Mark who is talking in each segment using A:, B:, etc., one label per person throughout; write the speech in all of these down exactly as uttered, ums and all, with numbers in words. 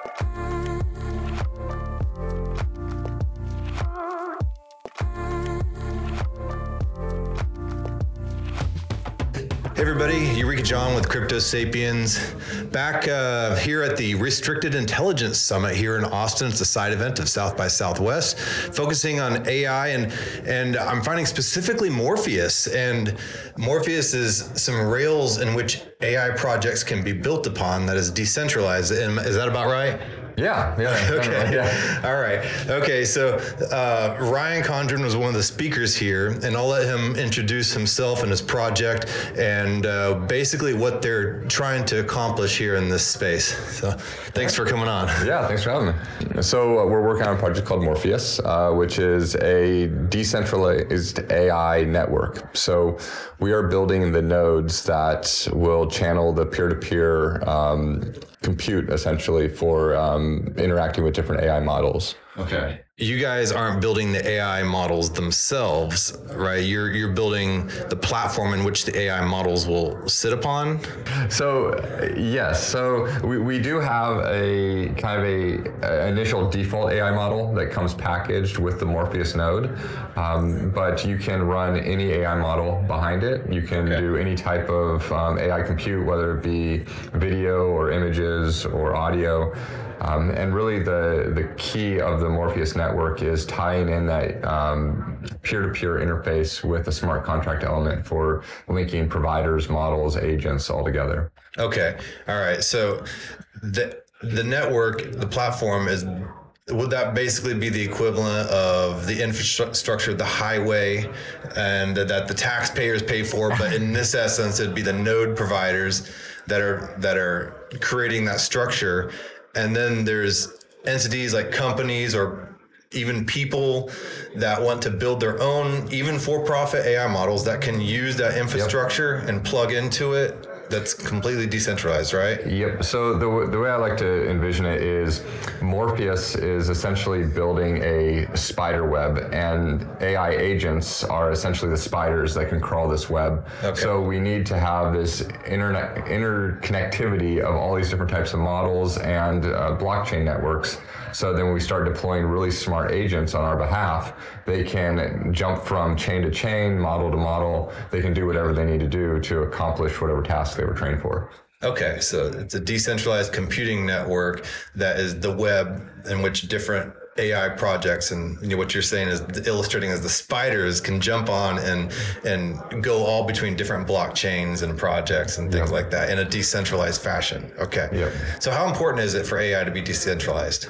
A: Hey everybody, Eureka John with Crypto Sapiens, back uh, here at the Restricted Intelligence Summit here in Austin. It's a side event of South by Southwest, focusing on A I, and and I'm finding specifically Morpheus. And Morpheus is some rails in which A I projects can be built upon that is decentralized. And is that about right?
B: Yeah, yeah.
A: Okay.
B: Yeah.
A: All right. Okay. So uh, Ryan Condren was one of the speakers here, and I'll let him introduce himself and his project and uh, basically what they're trying to accomplish here in this space. So thanks for coming on.
B: Yeah, thanks for having me. So uh, we're working on a project called Morpheus, uh, which is a decentralized A I network. So we are building the nodes that will channel the peer-to-peer um, compute, essentially, for um, interacting with different A I models.
A: Okay. You guys aren't building the A I models themselves, right? You're you're building the platform in which the A I models will sit upon?
B: So, yes. So we, we do have a kind of a, a initial default A I model that comes packaged with the Morpheus node, um, but you can run any A I model behind it. You can okay. do any type of um, A I compute, whether it be video or images or audio. Um, and really the, the key of the Morpheus network is tying in that um, peer-to-peer interface with a smart contract element for linking providers, models, agents all together.
A: Okay. All right. So the the network, the platform is, would that basically be the equivalent of the infrastructure, the highway, and that the taxpayers pay for? But in this essence, it'd be the node providers that are that are creating that structure. And then there's entities like companies or even people that want to build their own, even for-profit A I models that can use that infrastructure yep. and plug into it. That's completely decentralized, right?
B: Yep. So the the way I like to envision it is Morpheus is essentially building a spider web, and A I agents are essentially the spiders that can crawl this web. Okay. So we need to have this internet interconnectivity of all these different types of models and uh, blockchain networks. So then when we start deploying really smart agents on our behalf, they can jump from chain to chain, model to model. They can do whatever they need to do to accomplish whatever task they were trained for.
A: Okay, so it's a decentralized computing network that is the web in which different A I projects, and you know, what you're saying is illustrating as the spiders can jump on and and go all between different blockchains and projects and things yep. like that in a decentralized fashion. Okay. Yep. So how important is it for A I to be decentralized?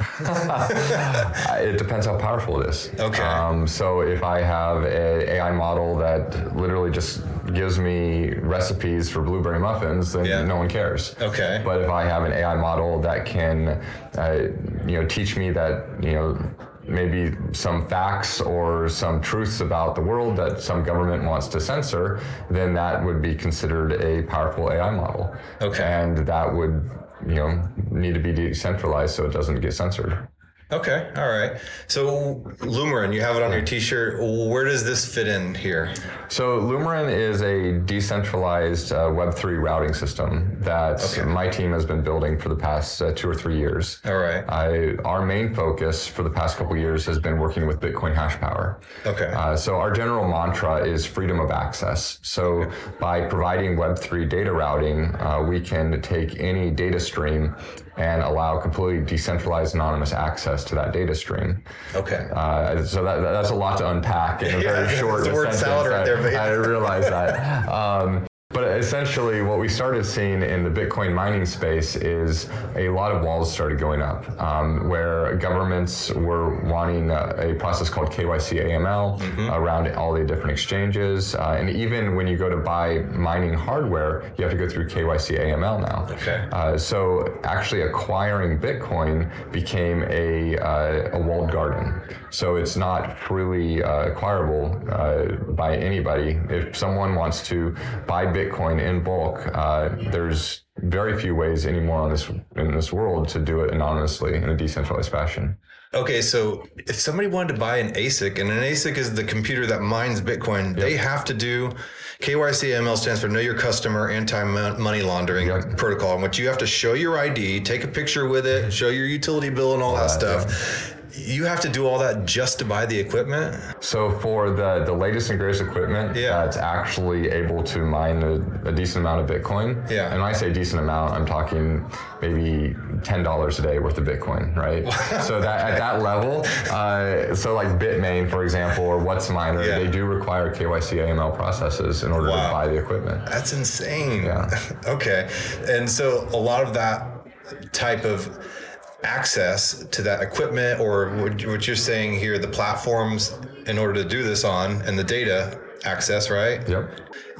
B: It depends how powerful it is.
A: Okay.
B: Um, so if I have a AI model that literally just gives me recipes for blueberry muffins, then yeah. no one cares.
A: Okay.
B: But if I have an A I model that can, uh, you know, teach me that, you know, maybe some facts or some truths about the world that some government wants to censor, then that would be considered a powerful A I model.
A: Okay.
B: And that would, you know, need to be decentralized so it doesn't get censored.
A: Okay. All right. So Lumerin, you have it on your t-shirt. Where does this fit in here?
B: So Lumerin is a decentralized uh, Web three routing system that okay. my team has been building for the past uh, two or three years.
A: All right.
B: I, our main focus for the past couple of years has been working with Bitcoin hash power.
A: Okay.
B: Uh, so our general mantra is freedom of access. So okay. by providing Web three data routing, uh, we can take any data stream and allow completely decentralized anonymous access to that data stream.
A: Okay.
B: Uh, so that, that's a lot to unpack in a
A: yeah,
B: very short
A: word
B: sentence.
A: salad right there, but
B: I, I realize that. Um, But essentially what we started seeing in the Bitcoin mining space is a lot of walls started going up, um, where governments were wanting a, a process called K Y C A M L mm-hmm. around all the different exchanges. Uh, and even when you go to buy mining hardware, you have to go through K Y C A M L now.
A: Okay.
B: Uh, so actually acquiring Bitcoin became a, uh, a walled garden. So it's not freely uh, acquirable uh, by anybody. If someone wants to buy Bitcoin in bulk, uh, there's very few ways anymore on this in this world to do it anonymously in a decentralized fashion.
A: Okay, so if somebody wanted to buy an A S I C, and an A S I C is the computer that mines Bitcoin, yep. they have to do K Y C A M L stands for Know Your Customer Anti-Money Laundering yep. Protocol, in which you have to show your I D, take a picture with it, show your utility bill and all that uh, stuff. Yeah. You have to do all that just to buy the equipment?
B: So for the, the latest and greatest equipment yeah. that's actually able to mine a, a decent amount of Bitcoin,
A: yeah.
B: and when I say decent amount, I'm talking maybe ten dollars a day worth of Bitcoin, right? So that at that level, uh, so like Bitmain, for example, or WhatsMiner, yeah. they do require K Y C A M L processes in order wow. to buy the equipment.
A: That's insane.
B: Yeah.
A: Okay. And so a lot of that type of access to that equipment, or what you're saying here, the platforms in order to do this on, and the data access, right?
B: Yep.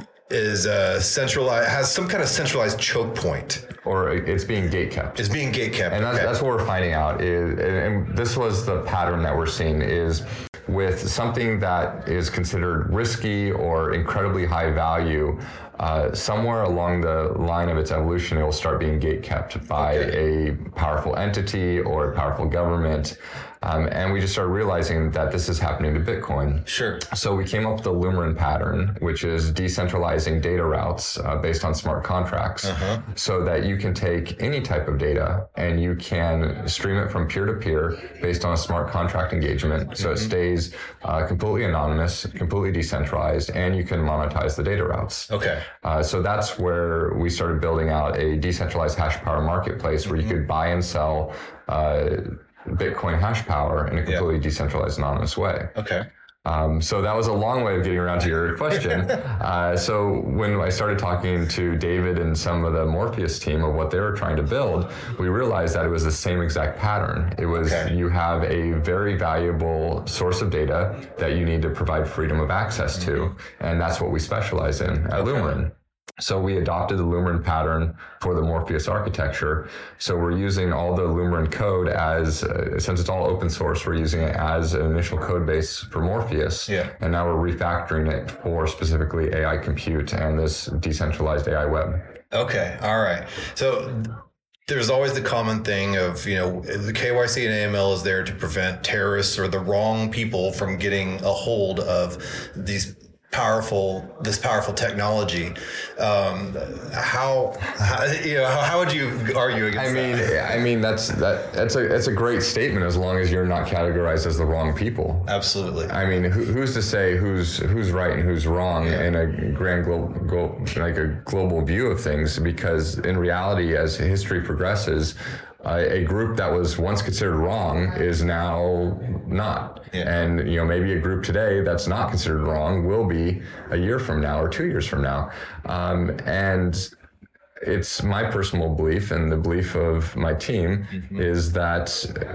A: Is uh, centralized, has some kind of centralized choke point.
B: Or it's being gate kept.
A: It's being gate kept.
B: And that's,
A: okay.
B: that's what we're finding out is, and this was the pattern that we're seeing is with something that is considered risky or incredibly high value, uh, somewhere along the line of its evolution, it will start being gate kept by okay. a powerful entity or a powerful government. Um, and we just started realizing that this is happening to Bitcoin.
A: Sure.
B: So we came up with the Lumerin pattern, which is decentralizing data routes uh, based on smart contracts, uh-huh. so that you can take any type of data and you can stream it from peer to peer based on a smart contract engagement. So mm-hmm. it stays uh, completely anonymous, completely decentralized, and you can monetize the data routes.
A: Okay.
B: Uh, so that's where we started building out a decentralized hash power marketplace where mm-hmm. you could buy and sell uh, Bitcoin hash power in a completely yeah. decentralized, anonymous way.
A: Okay.
B: Um, so that was a long way of getting around to your question. uh, so when I started talking to David and some of the Morpheus team of what they were trying to build, we realized that it was the same exact pattern. It was okay. you have a very valuable source of data that you need to provide freedom of access to, mm-hmm. and that's what we specialize in at okay. Lumerin. So we adopted the Lumerin pattern for the Morpheus architecture. So we're using all the Lumerin code as, uh, since it's all open source, we're using it as an initial code base for Morpheus.
A: Yeah.
B: And now we're refactoring it for specifically A I compute and this decentralized A I web.
A: Okay. All right. So there's always the common thing of, you know, the K Y C and A M L is there to prevent terrorists or the wrong people from getting a hold of these powerful, this powerful technology. Um, how, how, you know, how, how would you argue against
B: I mean,
A: that?
B: I mean, that's, that, that's a, that's a great statement as long as you're not categorized as the wrong people.
A: Absolutely.
B: I mean, who, who's to say who's, who's right and who's wrong yeah. in a grand global, like a global view of things? Because in reality, as history progresses, Uh, a group that was once considered wrong is now not.
A: Yeah.
B: And, you know, maybe a group today that's not considered wrong will be a year from now or two years from now. Um, and it's my personal belief and the belief of my team mm-hmm. is that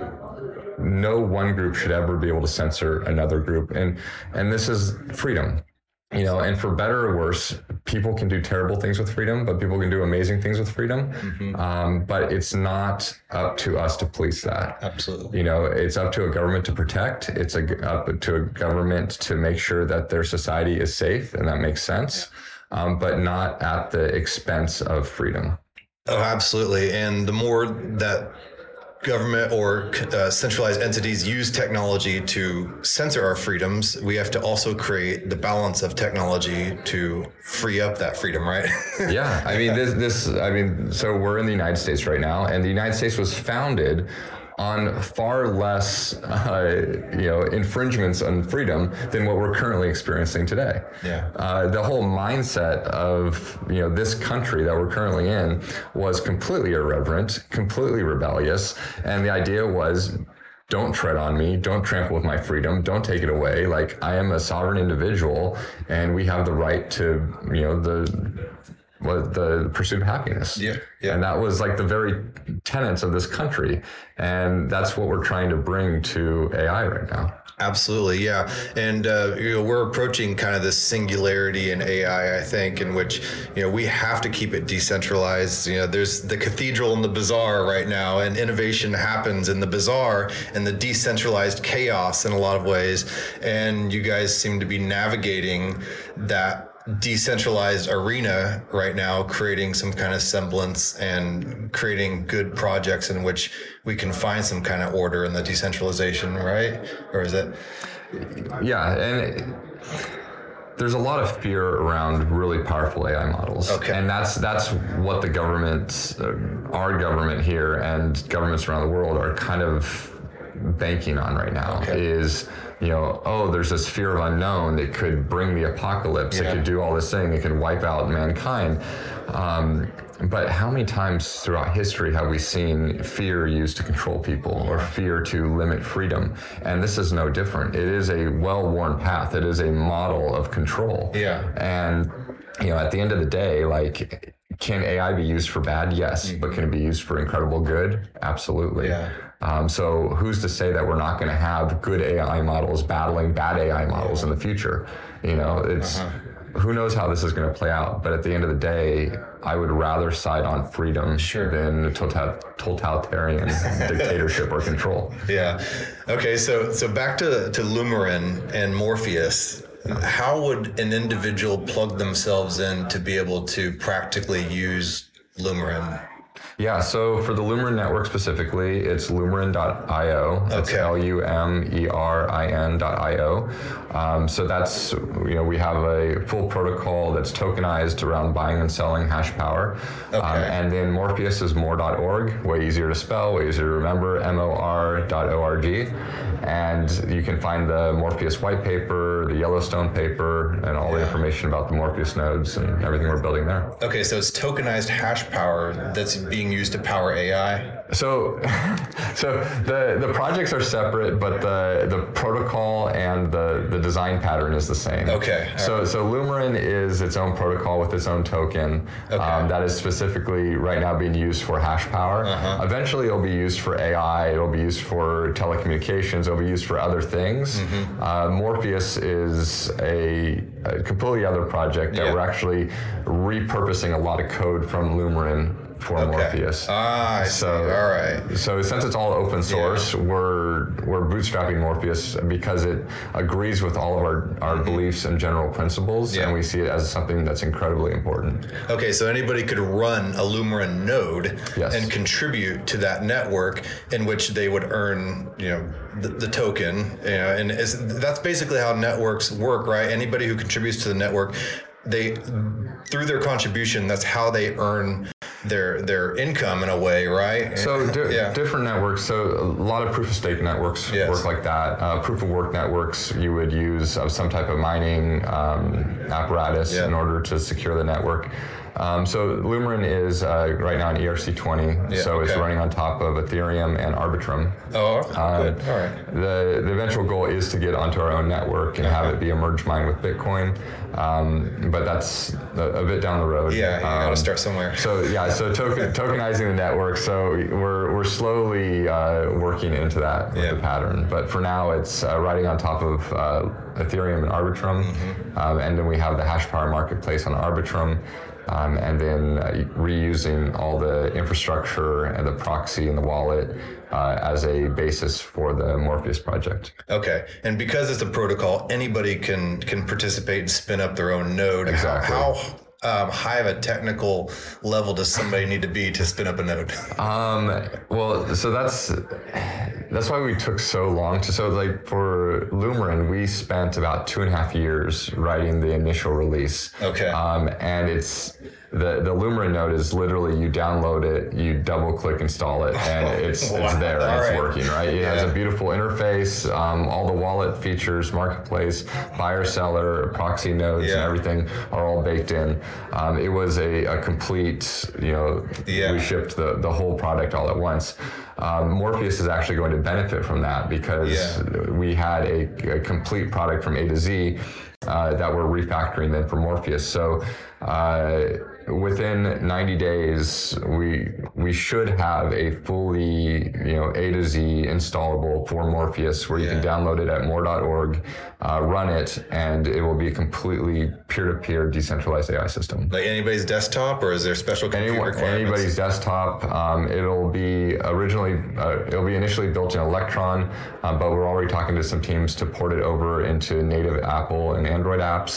B: no one group should ever be able to censor another group. And, and this is freedom. You know, and for better or worse, people can do terrible things with freedom, but people can do amazing things with freedom.
A: Mm-hmm.
B: Um, but it's not up to us to police that.
A: Absolutely.
B: You know, it's up to a government to protect. It's a, up to a government to make sure that their society is safe, and that makes sense, yeah. um, but not at the expense of freedom.
A: Oh, absolutely. And the more that government or uh, centralized entities use technology to censor our freedoms, we have to also create the balance of technology to free up that freedom, right?
B: Yeah, I mean, this, this, I mean, so we're in the United States right now, and the United States was founded on far less, uh, you know, infringements on freedom than what we're currently experiencing today.
A: Yeah.
B: Uh, the whole mindset of, you know, this country that we're currently in was completely irreverent, completely rebellious, and the idea was, don't tread on me, don't trample with my freedom, don't take it away. Like, I am a sovereign individual, and we have the right to, you know, the was the pursuit of happiness.
A: Yeah, yeah.
B: And that was like the very tenets of this country. And that's what we're trying to bring to A I right now.
A: Absolutely, yeah. And uh, you know, we're approaching kind of this singularity in A I, I think, in which, you know, we have to keep it decentralized. You know, there's the cathedral and the bazaar right now, and innovation happens in the bazaar and the decentralized chaos in a lot of ways. And you guys seem to be navigating that decentralized arena right now, creating some kind of semblance and creating good projects in which we can find some kind of order in the decentralization, right? Or is it?
B: Yeah, and it, there's a lot of fear around really powerful A I models.
A: Okay.
B: And that's that's what the government, uh, our government here and governments around the world are kind of banking on right now.
A: Okay.
B: Is, you know, oh, there's this fear of unknown that could bring the apocalypse.
A: Yeah.
B: It could do all this thing. It could wipe out mankind. Um, but how many times throughout history have we seen fear used to control people or fear to limit freedom? And this is no different. It is a well-worn path. It is a model of control.
A: Yeah.
B: And, you know, at the end of the day, like, can A I be used for bad? Yes. Mm-hmm. But can it be used for incredible good? Absolutely.
A: Yeah.
B: Um, so who's to say that we're not going to have good A I models battling bad A I models in the future? You know, it's uh-huh. who knows how this is going to play out. But at the end of the day, I would rather side on freedom
A: sure.
B: than total, totalitarian dictatorship or control.
A: Yeah. Okay. So so back to to Lumerin and Morpheus. How would an individual plug themselves in to be able to practically use Lumerin?
B: Yeah, so for the Lumerin network specifically, it's lumerin dot io. It's
A: okay.
B: L U M E R I N dot I O. Um, so that's, you know, we have a full protocol that's tokenized around buying and selling hash power.
A: Okay.
B: Um, and then Morpheus is more dot org, way easier to spell, way easier to remember, M O R dot O R G. And you can find the Morpheus white paper, the Yellowstone paper, and all yeah. the information about the Morpheus nodes and everything we're building there.
A: Okay, so it's tokenized hash power that's being used to power A I?
B: So, so the the projects are separate, but the the protocol and the the design pattern is the same.
A: Okay.
B: So
A: right.
B: so Lumerin is its own protocol with its own token
A: okay.
B: um, that is specifically right now being used for hash power.
A: Uh-huh.
B: Eventually, it'll be used for A I. It'll be used for telecommunications. It'll be used for other things. Mm-hmm. Uh, Morpheus is a, a completely other project that
A: yeah.
B: we're actually repurposing a lot of code from Lumerin for
A: okay.
B: Morpheus.
A: Ah, I
B: so,
A: see. All right.
B: So since it's all open source, yeah. we're we're bootstrapping Morpheus because it agrees with all of our, our mm-hmm. beliefs and general principles, yeah. and we see it as something that's incredibly important.
A: Okay, so anybody could run a Lumerin node
B: yes.
A: and contribute to that network in which they would earn, you know, the, the token. You know, and it's, that's basically how networks work, right? Anybody who contributes to the network, they through their contribution, that's how they earn their their income in a way, right?
B: So di- yeah. different networks. So a lot of proof of stake networks yes. work like that. Uh, proof of work networks, you would use uh, some type of mining um, apparatus yeah. in order to secure the network. Um, so Lumerin is uh, right now in E R C twenty,
A: yeah,
B: so
A: okay.
B: it's running on top of Ethereum and Arbitrum.
A: Oh,
B: uh,
A: good. All right.
B: The, the eventual goal is to get onto our own network and uh-huh. have it be a merge mine with Bitcoin, um, but that's a, a bit down the road.
A: Yeah, you um, got to start somewhere.
B: So yeah, so token, tokenizing the network. So we're we're slowly uh, working into that with
A: yeah.
B: the pattern, but for now it's uh, riding on top of uh, Ethereum and Arbitrum, mm-hmm. um, and then we have the hash power marketplace on Arbitrum. Um, and then uh, reusing all the infrastructure and the proxy and the wallet uh, as a basis for the Morpheus project.
A: Okay, and because it's a protocol, anybody can can participate and spin up their own node.
B: Exactly.
A: How, how um, high of a technical level does somebody need to be to spin up a node?
B: Um, well, so that's that's why we took so long to. So like for Lumerin, we spent about two and a half years writing the initial release.
A: Okay.
B: Um, and it's the the Lumerin node is literally you download it, you double click install it, and it's
A: wow.
B: it's there and
A: all
B: it's
A: right.
B: working, right? It yeah. has a beautiful interface, um, all the wallet features, marketplace, buyer seller, proxy nodes,
A: yeah.
B: and everything are all baked in. Um, it was a, a complete, you know,
A: yeah.
B: we shipped the the whole product all at once. Um, Morpheus is actually going to benefit from that because yeah. we had a, a complete product from A to Z uh, that we're refactoring then for Morpheus. So uh, within ninety days, we we should have a fully, you know, A to Z installable for Morpheus where you yeah. can download it at more dot org, uh, run it, and it will be a completely peer-to-peer decentralized A I system.
A: Like anybody's desktop, or is there special compute
B: Anyone,
A: requirements?
B: Anybody's desktop. Um, it'll be originally, uh, it'll be initially built in Electron, uh, but we're already talking to some teams to port it over into native Apple and Android apps.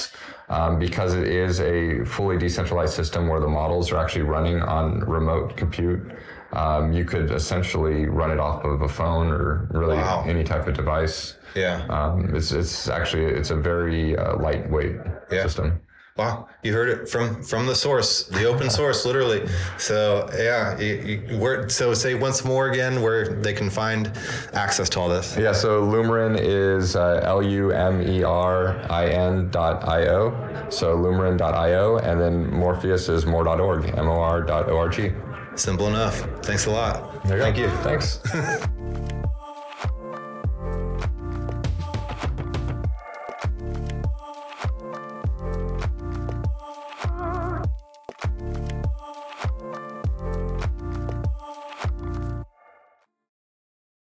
B: um, because it is a fully decentralized system where the models are actually running on remote compute. Um, you could essentially run it off of a phone or really
A: Wow.
B: any type of device.
A: Yeah.
B: Um, it's it's actually it's a very uh, lightweight
A: Yeah.
B: system.
A: Wow, you heard it from from the source, the open source, literally. So yeah, you, you, where, so say once more again where they can find access to all this.
B: Yeah, so Lumerin is uh, L U M E R I N dot I O. So lumerin dot I O, and then Morpheus is more dot org, M O R dot O R G.
A: Simple enough. Thanks a lot.
B: There you
A: Thank
B: go.
A: you.
B: Thanks.